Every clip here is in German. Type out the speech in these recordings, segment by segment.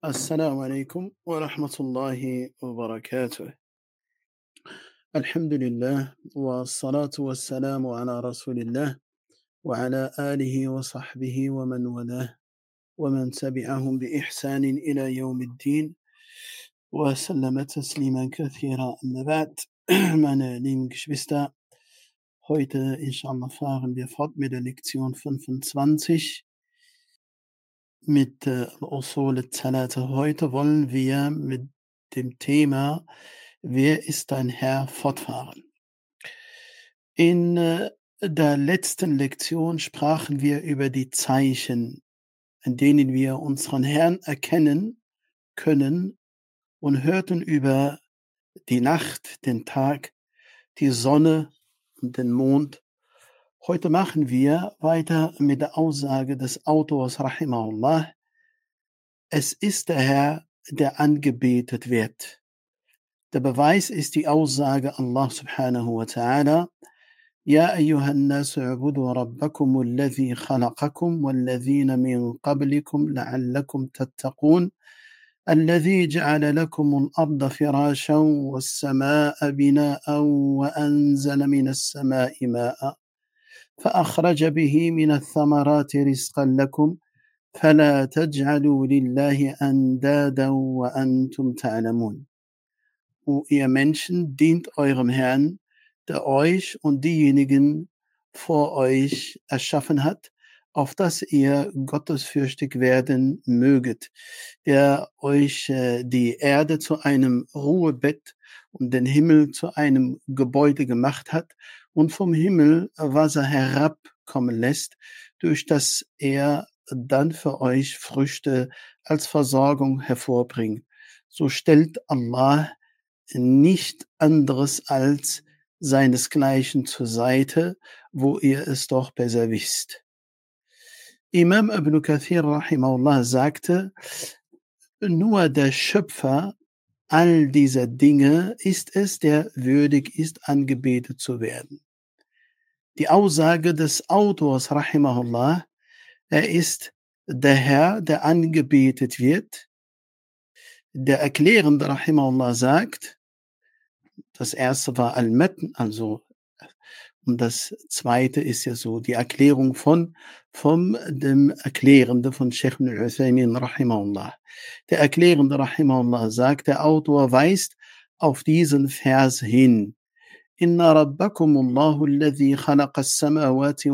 السلام عليكم ورحمة الله وبركاته. الحمد لله والصلاة والسلام على رسول الله وعلى آله وصحبه ومن والاه ومن تبعهم بإحسان إلى يوم الدين وسلم تسليما كثيرا. أما بعد, meine lieben Geschwister, heute inshallah fahren wir fort mit der Lektion 25 mit Al-Usul al-Thalatha. Heute wollen wir mit dem Thema „Wer ist dein Herr?" fortfahren. In der letzten Lektion sprachen wir über die Zeichen, an denen wir unseren Herrn erkennen können, und hörten über die Nacht, den Tag, die Sonne und den Mond. Heute machen wir weiter mit der Aussage des Autors rahimahullah: Es ist der Herr, der angebetet wird. Der Beweis ist die Aussage Allah subhanahu wa ta'ala: يا أيها الناس اعبدوا ربكم الذي خلقكم والذين من قبلكم لعلكم تتقون الذي جعل لكم الأرض فراشا والسماء بناء وأنزل من السماء ماء فأخرج به من الثمرات رزقا لكم فلا تجعلوا لله أندادا وأنتم تعلمون. O ihr Menschen, dient eurem Herrn, der euch und diejenigen vor euch erschaffen hat, auf dass ihr gottesfürchtig werden möget, der euch die Erde zu einem Ruhebett und den Himmel zu einem Gebäude gemacht hat und vom Himmel Wasser herabkommen lässt, durch das er dann für euch Früchte als Versorgung hervorbringt. So stellt Allah nicht anderes als seinesgleichen zur Seite, wo ihr es doch besser wisst. Imam Ibn Kathir rahimahullah sagte, nur der Schöpfer all dieser Dinge ist es, der würdig ist, angebetet zu werden. Die Aussage des Autors rahimahullah, er ist der Herr, der angebetet wird. Der Erklärende rahimahullah sagt, das erste war Al-Matn, also, und das zweite ist ja so die Erklärung vom dem Erklärende von Sheikh ibn Uthaymin rahimahullah. Der Erklärende rahimahullah sagt, der Autor weist auf diesen Vers hin: Inna rabbakumullahu alladhi khalaqa as-samawati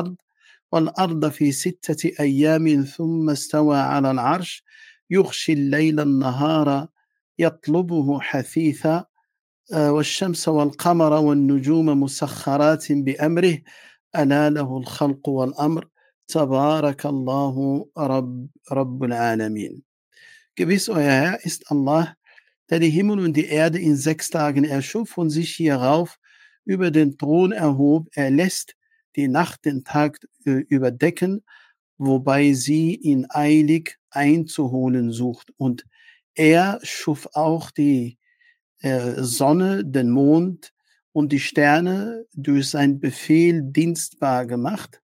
wal-ard fi sittati ayyamin thumma istawa 'ala al-'arsh yughshi al-layla an-nahara yatlubuhu hathitha والشمس والقمر والنجوم مسخرات بأمره ألا له الخلق والأمر تبارك الله رب العالمين. Gewiss, euer Herr ist Allah, der die Himmel und die Erde in 6 Tagen erschuf und sich hierauf über den Thron erhob. Er lässt die Nacht den Tag überdecken, wobei sie ihn eilig einzuholen sucht. Und er schuf auch die Sonne, den Mond und die Sterne durch seinen Befehl dienstbar gemacht.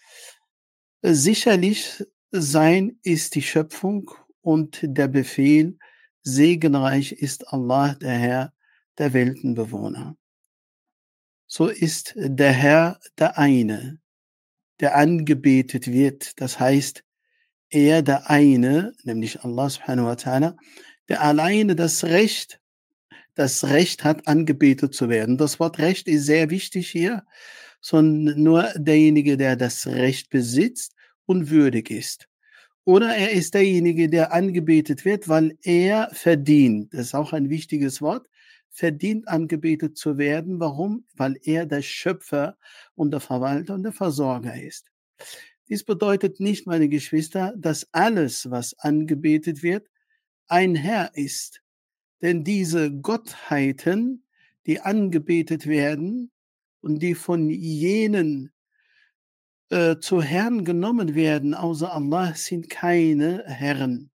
Sicherlich sein ist die Schöpfung und der Befehl, segenreich ist Allah, der Herr der Weltenbewohner. So ist der Herr der eine, der angebetet wird. Das heißt, er der eine, nämlich Allah subhanahu wa ta'ala, der alleine das Recht hat, angebetet zu werden. Das Wort Recht ist sehr wichtig hier, sondern nur derjenige, der das Recht besitzt und würdig ist. Oder er ist derjenige, der angebetet wird, weil er verdient. Das ist auch ein wichtiges Wort. Verdient, angebetet zu werden. Warum? Weil er der Schöpfer und der Verwalter und der Versorger ist. Dies bedeutet nicht, meine Geschwister, dass alles, was angebetet wird, ein Herr ist. Denn diese Gottheiten, die angebetet werden und die von jenen zu Herren genommen werden, außer Allah, sind keine Herren.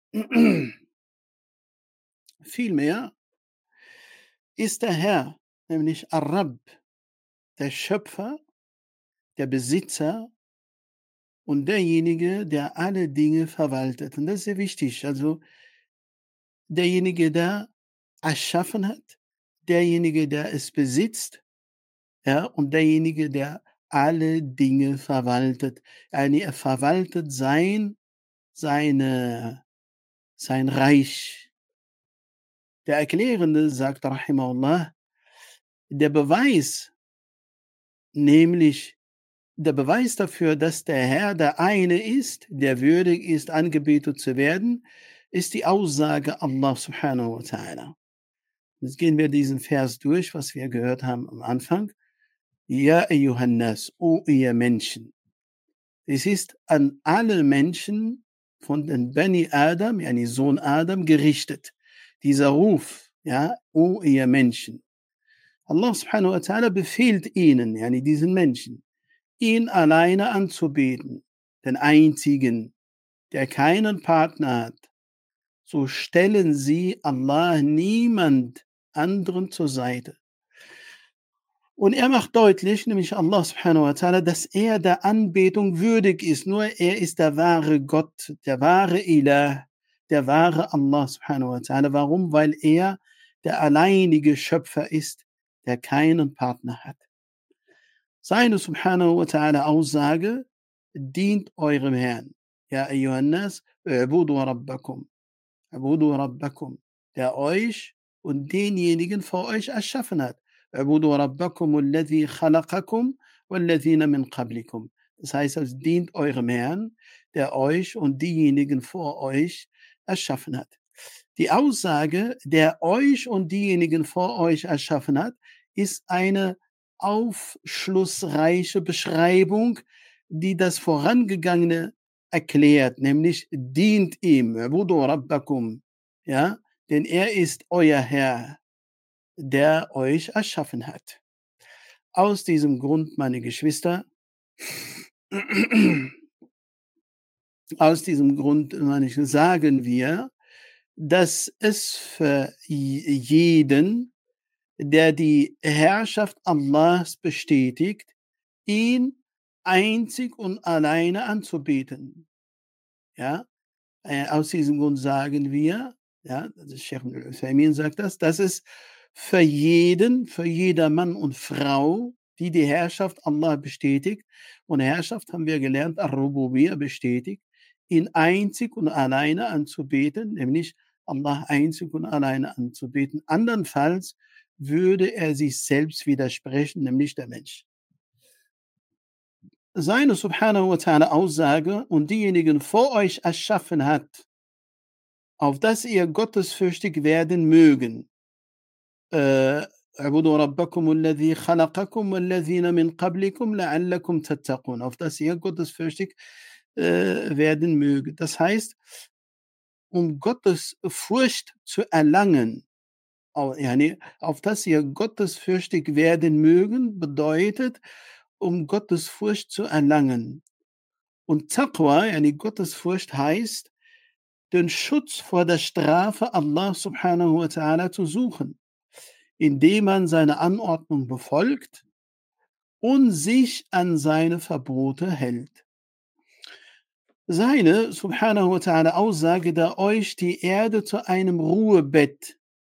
Vielmehr ist der Herr, nämlich Ar-Rabb, der Schöpfer, der Besitzer und derjenige, der alle Dinge verwaltet. Und das ist sehr wichtig. Also derjenige, der erschaffen hat, derjenige, der es besitzt, ja, und derjenige, der alle Dinge verwaltet. Er verwaltet seine, sein Reich. Der Erklärende sagt, rahimahullah, der Beweis, nämlich der Beweis dafür, dass der Herr der eine ist, der würdig ist, angebetet zu werden, ist die Aussage Allah subhanahu wa ta'ala. Jetzt gehen wir diesen Vers durch, was wir gehört haben am Anfang. Ja, Johannes, o ihr Menschen. Es ist an alle Menschen von den Bani Adam, yani Sohn Adam, gerichtet. Dieser Ruf, ja, o ihr Menschen. Allah subhanahu wa ta'ala befiehlt ihnen, yani diesen Menschen, ihn alleine anzubeten, den einzigen, der keinen Partner hat. So stellen sie Allah niemand anderen zur Seite. Und er macht deutlich, nämlich Allah subhanahu wa ta'ala, dass er der Anbetung würdig ist. Nur er ist der wahre Gott, der wahre Ilah, der wahre Allah subhanahu wa ta'ala. Warum? Weil er der alleinige Schöpfer ist, der keinen Partner hat. Seine subhanahu wa ta'ala Aussage, dient eurem Herrn. Ja, ayyuhannas, u'budu rabbakum. U'budu rabbakum. Der euch und denjenigen vor euch erschaffen hat. U'budu rabbakum alladhi khalaqakum walladhina min qablikum. Das heißt, es dient eurem Herrn, der euch und diejenigen vor euch erschaffen hat. Die Aussage, der euch und diejenigen vor euch erschaffen hat, ist eine aufschlussreiche Beschreibung, die das Vorangegangene erklärt, nämlich dient ihm, U'budu rabbakum, ja, denn er ist euer Herr, der euch erschaffen hat. Aus diesem Grund, meine Geschwister, aus diesem Grund, sagen wir, dass es für jeden, der die Herrschaft Allahs bestätigt, ihn einzig und alleine anzubeten. Ja, aus diesem Grund sagen wir, ja, also Sheikh Al-Uthaymin sagt das, dass es für jeder Mann und Frau, die die Herrschaft Allah bestätigt, und Herrschaft haben wir gelernt, Ar-Rububiyyah bestätigt, ihn einzig und alleine anzubeten, nämlich Allah einzig und alleine anzubeten. Andernfalls würde er sich selbst widersprechen, nämlich der Mensch. Seine subhanahu wa ta'ala Aussage, und diejenigen vor euch erschaffen hat, auf dass ihr gottesfürchtig werden mögen. اعبدوا ربكم الذي خلقكم والذين من قبلكم لعلكم تتقون. Auf dass ihr gottesfürchtig werden mögen. Das heißt, um Gottes Furcht zu erlangen, auf dass ihr gottesfürchtig werden mögen, bedeutet, um Gottes Furcht zu erlangen. Und Taqwa, Gottesfurcht heißt, den Schutz vor der Strafe Allah subhanahu wa ta'ala zu suchen, indem man seine Anordnung befolgt und sich an seine Verbote hält. Seine subhanahu wa ta'ala Aussage, der euch die Erde zu einem Ruhebett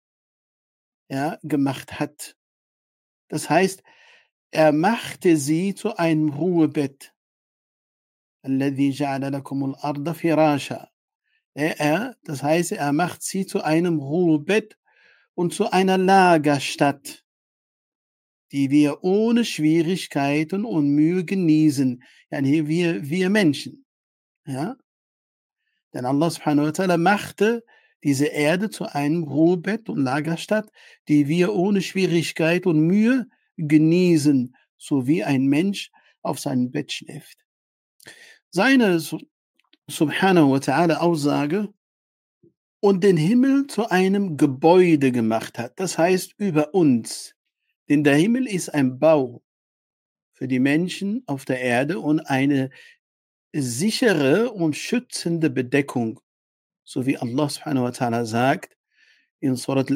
gemacht hat. Das heißt, er machte sie zu einem Ruhebett. الذي جعل لكم الأرض فراشا. Das heißt, er macht sie zu einem Ruhebett und zu einer Lagerstatt, die wir ohne Schwierigkeiten und Mühe genießen. Wir Menschen. Ja? Denn Allah subhanahu wa ta'ala machte diese Erde zu einem Ruhebett und Lagerstatt, die wir ohne Schwierigkeit und Mühe genießen, so wie ein Mensch auf seinem Bett schläft. Seine subhanahu wa ta'ala Aussage, und den Himmel zu einem Gebäude gemacht hat, das heißt über uns. Denn der Himmel ist ein Bau für die Menschen auf der Erde und eine sichere und schützende Bedeckung, so wie Allah subhanahu wa ta'ala sagt in Surat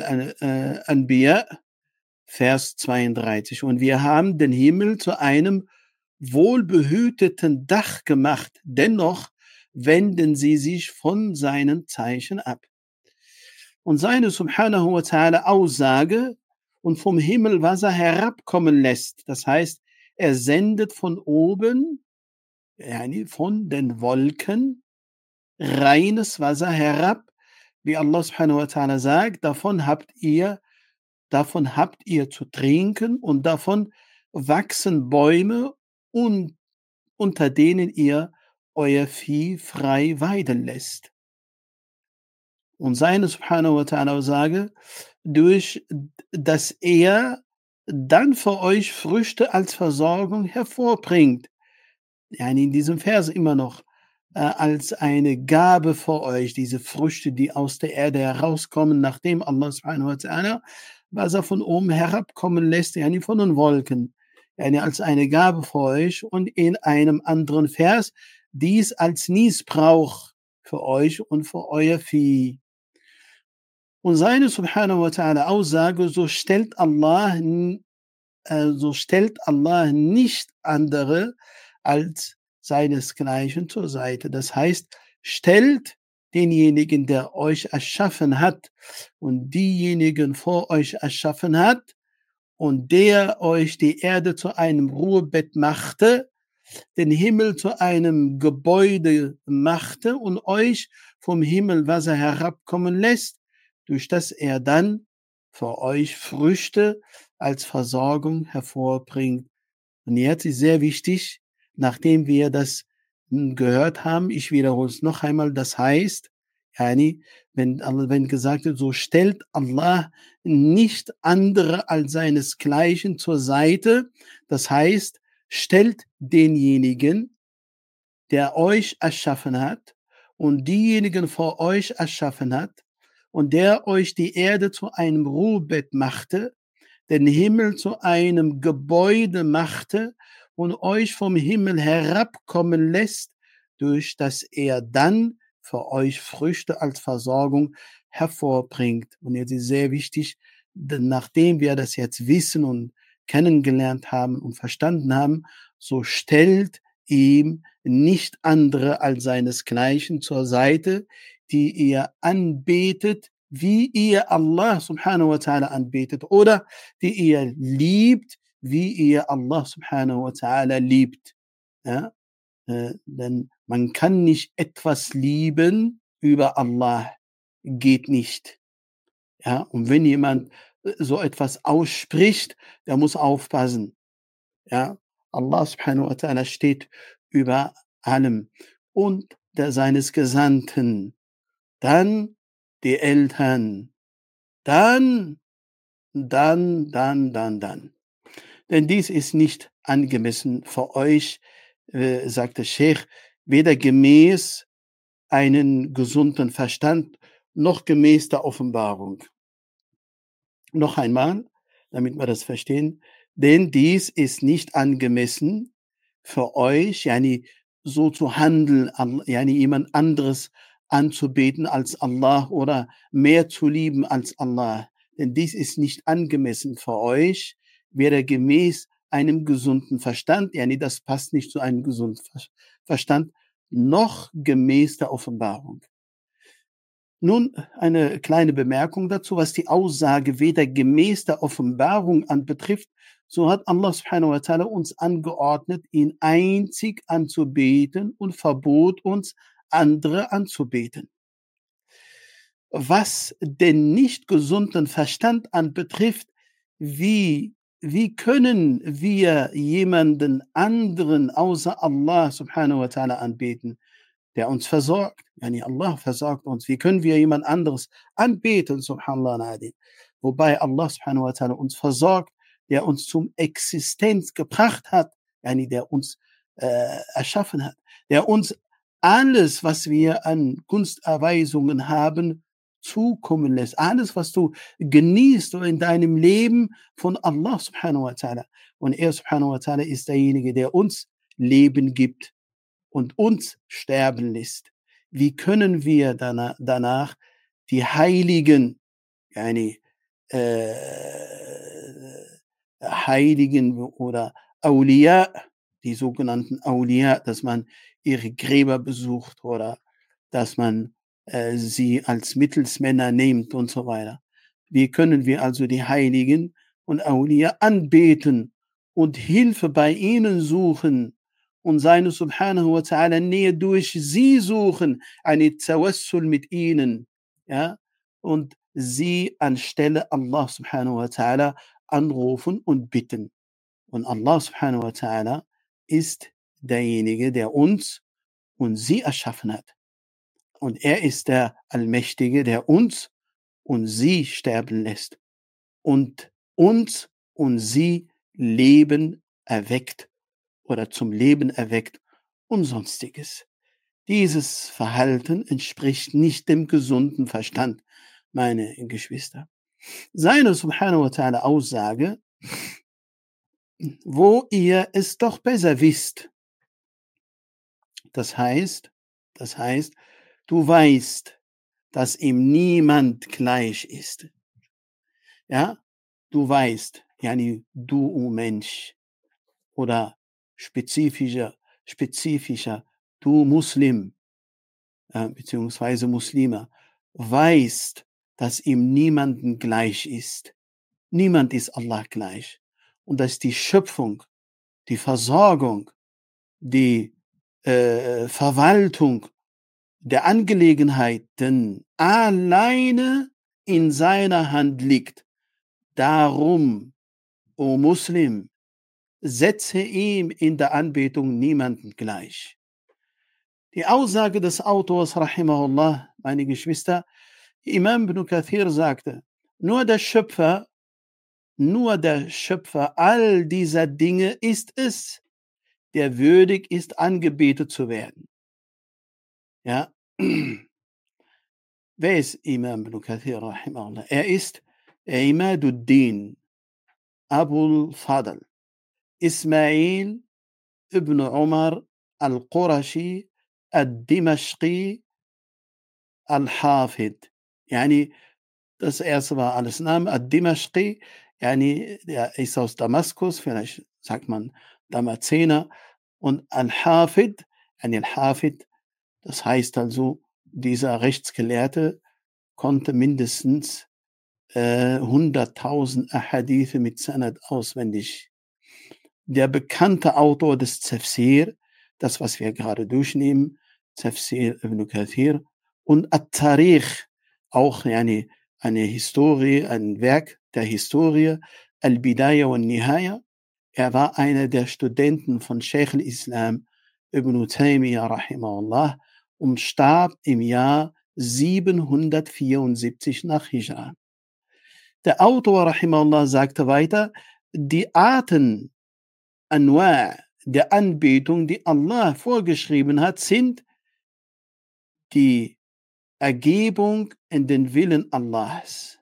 Al-Anbiya, Vers 32. Und wir haben den Himmel zu einem wohlbehüteten Dach gemacht, dennoch wenden sie sich von seinen Zeichen ab. Und seine subhanahu wa ta'ala Aussage und vom Himmel Wasser herabkommen lässt, das heißt, er sendet von oben, yani von den Wolken, reines Wasser herab, wie Allah subhanahu wa ta'ala sagt, davon habt ihr zu trinken und davon wachsen Bäume und unter denen ihr euer Vieh frei weiden lässt. Und seine subhanahu wa ta'ala Aussage, durch dass er dann für euch Früchte als Versorgung hervorbringt. Yani in diesem Vers immer noch, als eine Gabe für euch, diese Früchte, die aus der Erde herauskommen, nachdem Allah subhanahu wa ta'ala Wasser von oben herabkommen lässt, yani von den Wolken, yani als eine Gabe für euch, und in einem anderen Vers, dies als Nießbrauch für euch und für euer Vieh. Und seine subhanahu wa ta'ala Aussage, so stellt Allah nicht andere als seinesgleichen zur Seite. Das heißt, stellt denjenigen, der euch erschaffen hat und diejenigen vor euch erschaffen hat und der euch die Erde zu einem Ruhebett machte, den Himmel zu einem Gebäude machte und euch vom Himmel Wasser herabkommen lässt, durch das er dann für euch Früchte als Versorgung hervorbringt. Und jetzt ist sehr wichtig, nachdem wir das gehört haben, ich wiederhole es noch einmal, das heißt, yani, wenn gesagt wird, so stellt Allah nicht andere als seinesgleichen zur Seite, das heißt, stellt denjenigen, der euch erschaffen hat und diejenigen vor euch erschaffen hat und der euch die Erde zu einem Ruhebett machte, den Himmel zu einem Gebäude machte und euch vom Himmel herabkommen lässt, durch das er dann für euch Früchte als Versorgung hervorbringt. Und jetzt ist sehr wichtig, denn nachdem wir das jetzt wissen und kennengelernt haben und verstanden haben, so stellt ihm nicht andere als seinesgleichen zur Seite, die ihr anbetet, wie ihr Allah subhanahu wa ta'ala anbetet, oder die ihr liebt, wie ihr Allah subhanahu wa ta'ala liebt. Ja? Denn man kann nicht etwas lieben über Allah. Geht nicht. Ja? Und wenn jemand so etwas ausspricht, der muss aufpassen. Ja? Allah subhanahu wa ta'ala steht über allem. Und der seines Gesandten. Dann die Eltern. Dann. Denn dies ist nicht angemessen für euch, sagt der Sheikh, weder gemäß einen gesunden Verstand noch gemäß der Offenbarung. Noch einmal, damit wir das verstehen, denn dies ist nicht angemessen für euch, yani so zu handeln, yani jemand anderes anzubeten als Allah oder mehr zu lieben als Allah. Denn dies ist nicht angemessen für euch, weder gemäß einem gesunden Verstand, yani das passt nicht zu einem gesunden Verstand, noch gemäß der Offenbarung. Nun eine kleine Bemerkung dazu, was die Aussage weder gemäß der Offenbarung anbetrifft, so hat Allah subhanahu wa ta'ala uns angeordnet, ihn einzig anzubeten und verbot uns, andere anzubeten. Was den nicht gesunden Verstand anbetrifft, wie können wir jemanden anderen außer Allah subhanahu wa ta'ala anbeten, der uns versorgt? Yani Allah versorgt uns. Wie können wir jemand anderes anbeten, subhanallah al-Azim? Wobei Allah subhanahu wa ta'ala uns versorgt, der uns zum Existenz gebracht hat, yani der uns erschaffen hat, der uns alles, was wir an Gunsterweisungen haben, zukommen lässt. Alles, was du genießt in deinem Leben von Allah subhanahu wa ta'ala. Und er subhanahu wa ta'ala ist derjenige, der uns Leben gibt und uns sterben lässt. Wie können wir danach die Heiligen, yani, Heiligen oder Awliya, die sogenannten Awliya, dass man ihre Gräber besucht oder dass man sie als Mittelsmänner nimmt und so weiter. Wie können wir also die Heiligen und Awliya anbeten und Hilfe bei ihnen suchen und seine Subhanahu wa ta'ala Nähe durch sie suchen, eine Tawassul mit ihnen, ja, und sie anstelle Allah Subhanahu wa ta'ala anrufen und bitten. Und Allah Subhanahu wa ta'ala ist derjenige, der uns und sie erschaffen hat. Und er ist der Allmächtige, der uns und sie sterben lässt und uns und sie Leben erweckt oder zum Leben erweckt und sonstiges. Dieses Verhalten entspricht nicht dem gesunden Verstand, meine Geschwister. Seine Subhanahu wa ta'ala Aussage, wo ihr es doch besser wisst. Das heißt, du weißt, dass ihm niemand gleich ist. Ja, du weißt, yani du Mensch oder spezifischer, du Muslim, beziehungsweise Muslime, weißt, dass ihm niemanden gleich ist. Niemand ist Allah gleich. Und dass die Schöpfung, die Versorgung, die Verwaltung der Angelegenheiten alleine in seiner Hand liegt. Darum, o Muslim, setze ihm in der Anbetung niemanden gleich. Die Aussage des Autors, rahimahullah, meine Geschwister, Imam ibn Kathir sagte, nur der Schöpfer all dieser Dinge ist es, der würdig ist, angebetet zu werden. Ja. Wer ist Imam ibn Kathir, rahimahullah? Er ist Imaduddin Abul Fadl Ismail ibn Umar al-Qurashi al-Dimashqi al-Hafid. Yani, das erste war alles Name, al-Dimashqi, yani, der ist aus Damaskus, vielleicht sagt man Damazener, und al-Hafid, yani al-Hafid, das heißt also, dieser Rechtsgelehrte konnte mindestens 100.000 Ahadithe mit Sanad auswendig. Der bekannte Autor des Tafsir, das, was wir gerade durchnehmen, Tafsir ibn Kathir, und At-Tarikh, auch eine Historie, ein Werk der Historie, Al-Bidaya wa Nihaya. Er war einer der Studenten von Sheikh al-Islam ibn Taymiyyah, rahimahullah, und starb im Jahr 774 nach Hijra. Der Autor, rahimahullah, sagte weiter, die Arten, Anwa' der Anbetung, die Allah vorgeschrieben hat, sind die Ergebung in den Willen Allahs.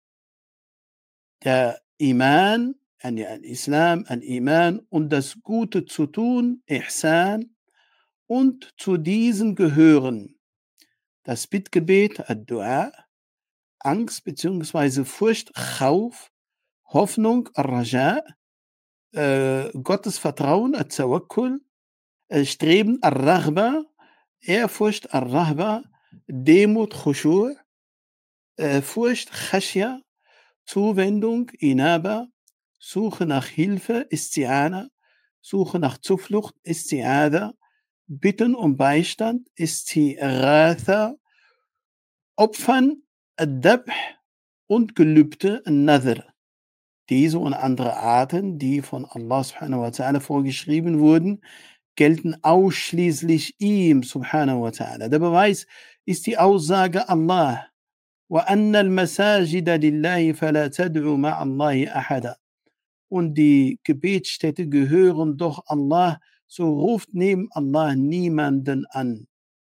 Der Iman, Al-Islam, Al-Iman und das Gute zu tun, Ihsan, und zu diesen gehören das Bittgebet, Ad-Du'a, Angst bzw. Furcht, Khawf, Hoffnung, Raja, Gottes Vertrauen, At-Tawakkul, Streben, Ar-Raghba, Ehrfurcht, Ar-Rahba, Demut, Khushu', Furcht, Khashya, Zuwendung, Inaba, Suche nach Hilfe, Isti'ana, Suche nach Zuflucht, Isti'ada, Bitten um Beistand, Isti'ratha, Opfern, Ad-Dabh und Gelübde, Nadhr. Diese und andere Arten, die von Allah subhanahu wa ta'ala vorgeschrieben wurden, gelten ausschließlich ihm subhanahu wa ta'ala. Der Beweis ist die Aussage Allah. وَأَنَّ الْمَسَاجِدَ لِلَّهِ فَلَا تَدْعُوا مَعَ اللَّهِ أَحَدًا. Und die Gebetsstätte gehören doch Allah, so ruft neben Allah niemanden an.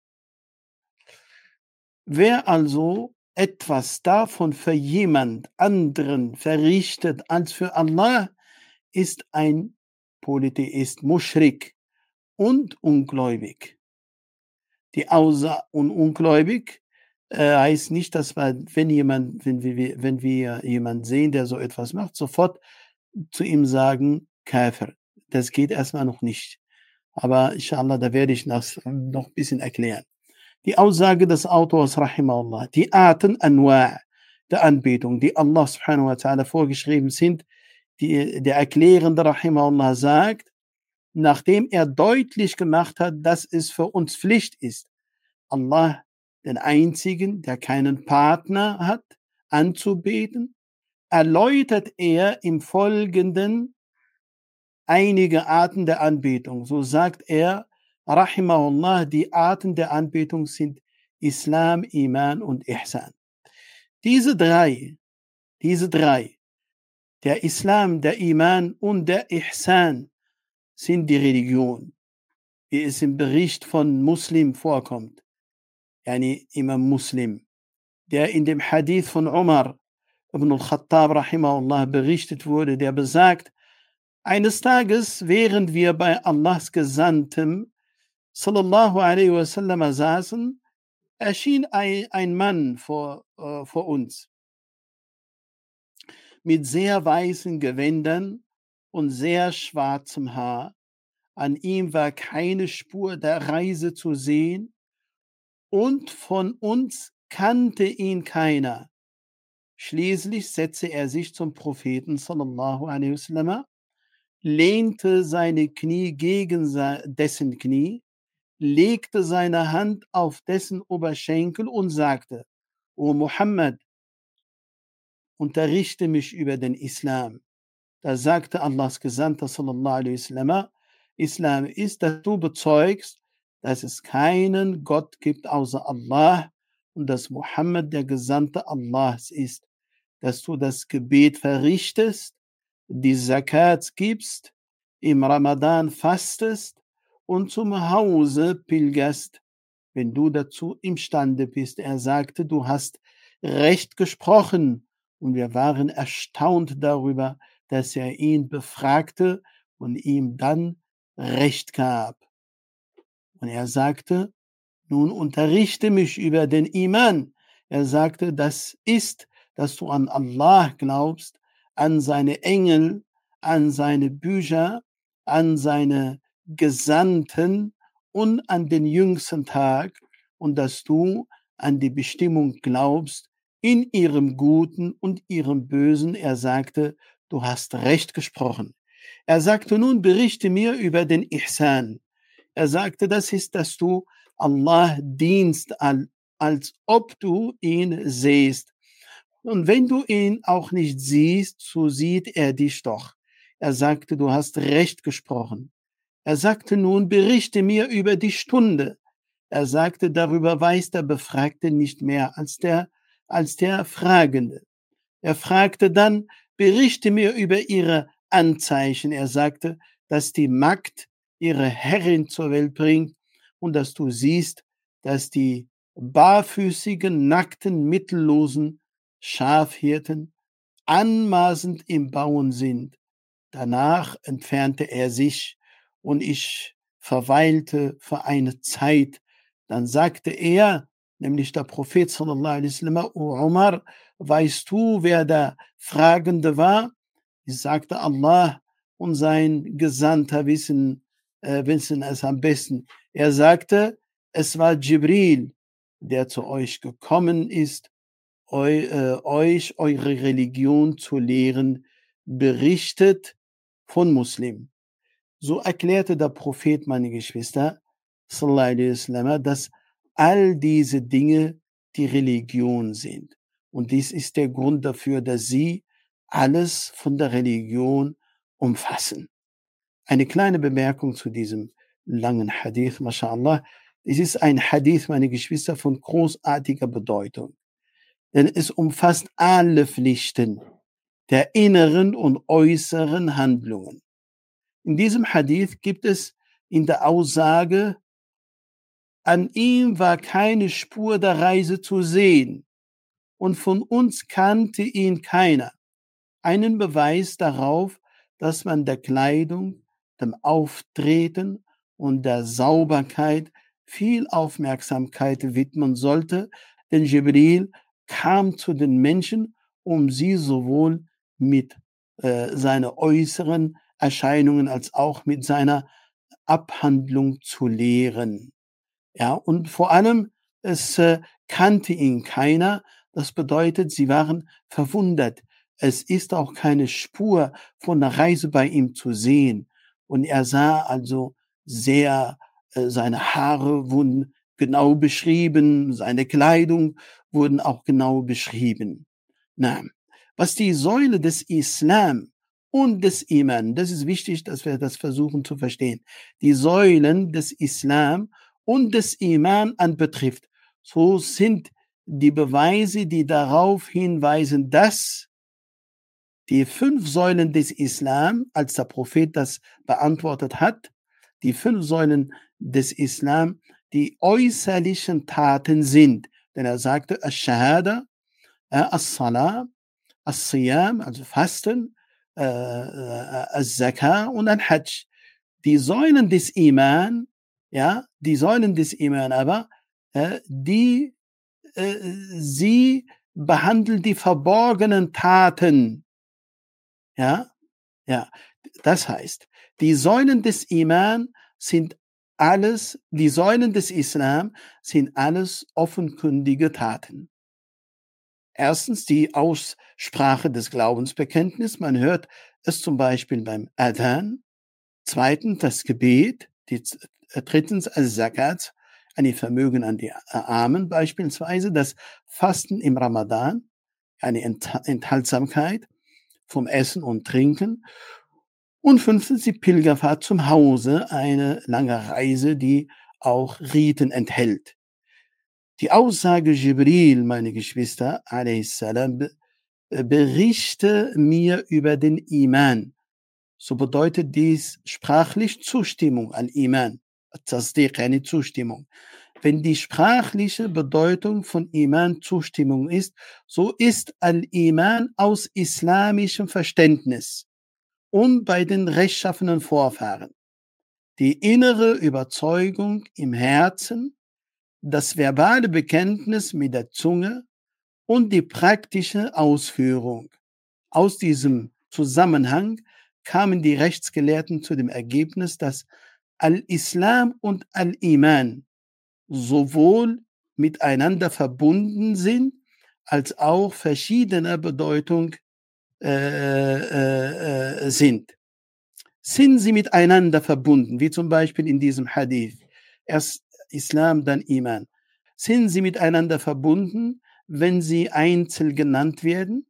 Wer also etwas davon für jemand anderen verrichtet als für Allah, ist ein Polytheist, Muschrik und ungläubig. Die ungläubig heißt nicht, dass wir, wenn wir jemanden sehen, der so etwas macht, sofort zu ihm sagen, Kafir. das geht erstmal noch nicht. Aber inshallah, da werde ich das noch ein bisschen erklären. Die Aussage des Autors, rahimahullah, die Arten, Anwa' der Anbetung, die Allah subhanahu wa ta'ala vorgeschrieben sind, der Erklärende, rahimahullah, sagt, nachdem er deutlich gemacht hat, dass es für uns Pflicht ist, Allah, den Einzigen, der keinen Partner hat, anzubeten, erläutert er im Folgenden einige Arten der Anbetung. So sagt er, rahimahullah, die Arten der Anbetung sind Islam, Iman und Ihsan. Diese drei, der Islam, der Iman und der Ihsan, sind die Religion, wie es im Bericht von Muslim vorkommt, yani Imam Muslim, der in dem Hadith von Umar ibn al-Khattab rahimahullah berichtet wurde, der besagt, eines Tages, während wir bei Allahs Gesandtem sallallahu alaihi wasallam saßen, erschien ein Mann vor uns mit sehr weißen Gewändern und sehr schwarzem Haar. An ihm war keine Spur der Reise zu sehen und von uns kannte ihn keiner. Schließlich setzte er sich zum Propheten sallallahu alaihi wasallam, lehnte seine Knie gegen dessen Knie, legte seine Hand auf dessen Oberschenkel und sagte, O Muhammad, unterrichte mich über den Islam. Da sagte Allahs Gesandter sallallahu alaihi wasallam, Islam ist, dass du bezeugst, dass es keinen Gott gibt außer Allah und dass Muhammad der Gesandte Allahs ist, dass du das Gebet verrichtest, die Zakat gibst, im Ramadan fastest und zum Hause pilgerst, wenn du dazu imstande bist. Er sagte, du hast recht gesprochen, und wir waren erstaunt darüber, dass er ihn befragte und ihm dann Recht gab. Und er sagte, nun unterrichte mich über den Iman. Er sagte, das ist, dass du an Allah glaubst, an seine Engel, an seine Bücher, an seine Gesandten und an den jüngsten Tag und dass du an die Bestimmung glaubst in ihrem Guten und ihrem Bösen. Er sagte, du hast recht gesprochen. Er sagte, nun berichte mir über den Ihsan. Er sagte, das ist, dass du Allah dienst, als ob du ihn siehst. Und wenn du ihn auch nicht siehst, so sieht er dich doch. Er sagte, du hast recht gesprochen. Er sagte, nun berichte mir über die Stunde. Er sagte, darüber weiß der Befragte nicht mehr als der Fragende. Er fragte dann, berichte mir über ihre Anzeichen. Er sagte, dass die Magd ihre Herrin zur Welt bringt und dass du siehst, dass die barfüßigen, nackten, mittellosen Schafhirten anmaßend im Bauen sind. Danach entfernte er sich und ich verweilte für eine Zeit. Dann sagte er, nämlich der Prophet sallallahu alaihi wasallam, O Umar, weißt du, wer der Fragende war? Ich sagte, Allah und sein Gesandter wissen es am besten. Er sagte, es war Jibril, der zu euch gekommen ist, euch eure Religion zu lehren, berichtet von Muslim. So erklärte der Prophet, meine Geschwister, sallallahu alaihi wasallam, dass all diese Dinge die Religion sind. Und dies ist der Grund dafür, dass sie alles von der Religion umfassen. Eine kleine Bemerkung zu diesem langen Hadith, mashallah. Es ist ein Hadith, meine Geschwister, von großartiger Bedeutung. Denn es umfasst alle Pflichten der inneren und äußeren Handlungen. In diesem Hadith gibt es in der Aussage, an ihm war keine Spur der Reise zu sehen und von uns kannte ihn keiner, einen Beweis darauf, dass man der Kleidung, dem Auftreten und der Sauberkeit viel Aufmerksamkeit widmen sollte, denn Jibril kam zu den Menschen, um sie sowohl mit seiner äußeren Erscheinungen als auch mit seiner Abhandlung zu lehren. Ja, und vor allem, es kannte ihn keiner. Das bedeutet, sie waren verwundert. Es ist auch keine Spur von 'ner Reise bei ihm zu sehen. Und er sah also sehr seine Haare wurden genau beschrieben, seine Kleidung wurden auch genau beschrieben. Na, was die Säule des Islam und des Iman, das ist wichtig, dass wir das versuchen zu verstehen. Die Säulen des Islam und des Iman anbetrifft, so sind die Beweise, die darauf hinweisen, dass die 5 Säulen des Islam, als der Prophet das beantwortet hat, die 5 Säulen des Islam die äußerlichen Taten sind. Denn er sagte: „Ash-Shahada, As-Salah, As-Siyam", also Fasten, As-Zakah und Al-Hajj. Die Säulen des Iman, ja, die Säulen des Iman aber, die sie behandeln die verborgenen Taten, ja, ja. Das heißt, die Säulen des Iman sind die Säulen des Islam sind alles offenkundige Taten. Erstens die Aussprache des Glaubensbekenntnisses. Man hört es zum Beispiel beim Adhan. Zweitens das Gebet. Drittens Zakat, eine Vermögen an die Armen beispielsweise. Das Fasten im Ramadan, eine Enthaltsamkeit vom Essen und Trinken. Und fünftens die Pilgerfahrt zum Hause, eine lange Reise, die auch Riten enthält. Die Aussage Jibril, meine Geschwister, a.s., berichte mir über den Iman. So bedeutet dies sprachlich Zustimmung, Al-Iman. Tasdiq, eine Zustimmung. Wenn die sprachliche Bedeutung von Iman Zustimmung ist, so ist Al-Iman aus islamischem Verständnis und bei den rechtschaffenen Vorfahren die innere Überzeugung im Herzen, das verbale Bekenntnis mit der Zunge und die praktische Ausführung. Aus diesem Zusammenhang kamen die Rechtsgelehrten zu dem Ergebnis, dass Al-Islam und Al-Iman sowohl miteinander verbunden sind, als auch verschiedener Bedeutung sind. Sind sie miteinander verbunden, wie zum Beispiel in diesem Hadith, erst Islam, dann Iman. Sind sie miteinander verbunden, wenn sie einzeln genannt werden?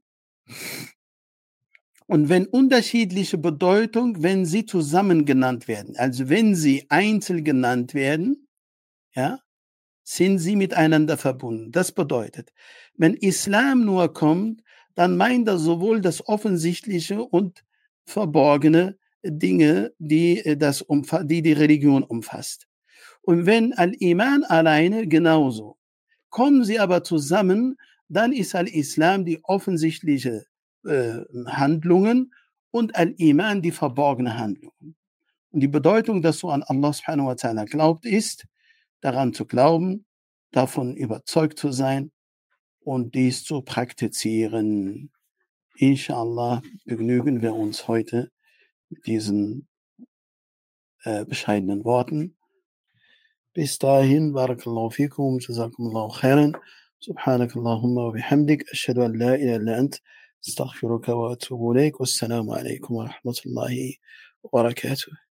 Und wenn unterschiedliche Bedeutung, wenn sie zusammen genannt werden. Also wenn sie einzeln genannt werden, ja, sind sie miteinander verbunden. Das bedeutet, wenn Islam nur kommt, dann meint er sowohl das Offensichtliche und verborgene Dinge, die die Religion umfasst. Und wenn Al-Iman alleine genauso. Kommen sie aber zusammen, dann ist Al-Islam die offensichtliche Handlungen und Al-Iman die verborgene Handlungen. Und die Bedeutung, dass du an Allah subhanahu wa ta'ala glaubt, ist, daran zu glauben, davon überzeugt zu sein und dies zu praktizieren. Inshallah begnügen wir uns heute mit diesen bescheidenen Worten. Bis dahin, barakallahu fikum, jazakumullahu khairan, subhanakallahumma wa bihamdik, ashhadu an la ilaha illa ant, astaghfiruka wa atubu ilayk, wassalamu alaikum wa rahmatullahi wa barakatuh.